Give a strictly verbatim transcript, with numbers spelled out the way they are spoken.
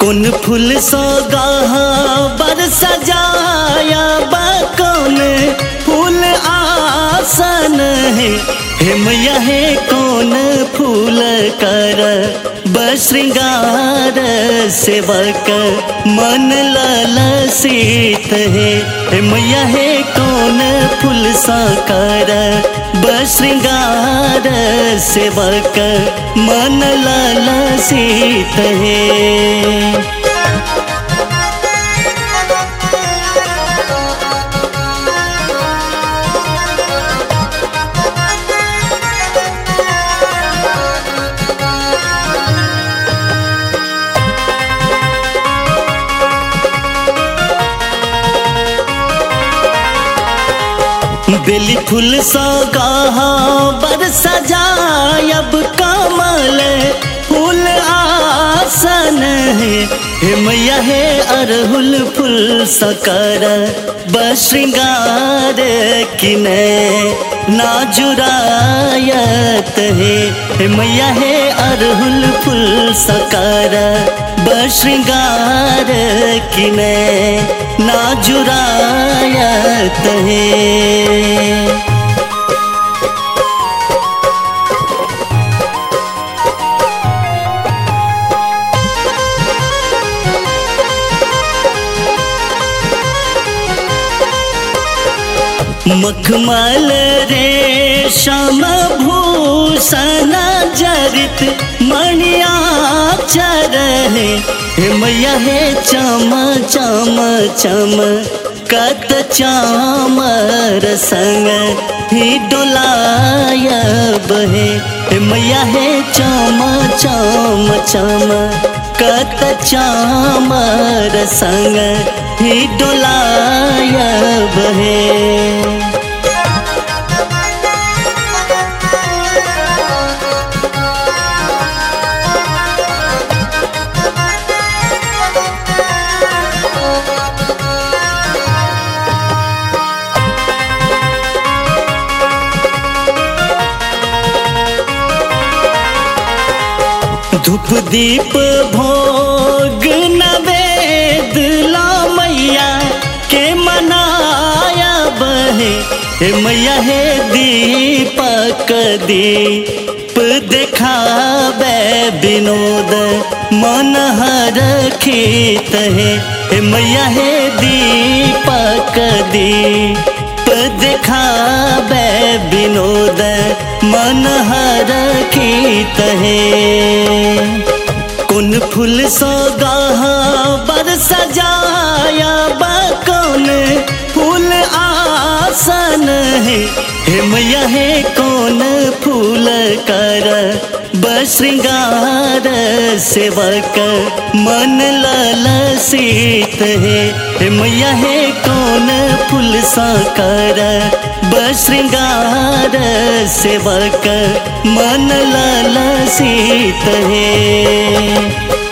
कौन फूल सोगाह बर सजाया बा कौन फूल आसन है। हे मैया है कौन फूल कर बश्रृंगार सेवक मन ललसित है। हे मैया है कौन फूल साकर बश्रृंगार सेवक मन ललसित है। बेली फूल सोगाह बर सजायब कमल फूल आसन है। हे मैया है अरहुल फूल सकर बश्रृंगार किने नाजुरायत है। हे मैया है अरहुल फूल सकर बश्रृंगार किने नाजुरायत है। मखमल रेशम भूषण जरित मणियाचर है। हे मैया है चम चम चम कत चामर संग ही डोलायब है। हे मैया है चम चम चम कत चामर संग ही डोलायब है। धूप दीप भोग नवेद ला मैया के मनाया बहे। हे मैया है दीपक दीप देखावे विनोद मन हरखित है। हे मैया है दीपक दीप देखावे विनोद मन हरखित है। कौन फूल सोगाह बर सजाया बा कौन फूल आसन है। हे मैया है कौन फूल कर बश्रृंगार सेवक मन ललसित है। हे मैया है कौन फूल साकर बश्रृंगार सेवक मन ललसित है।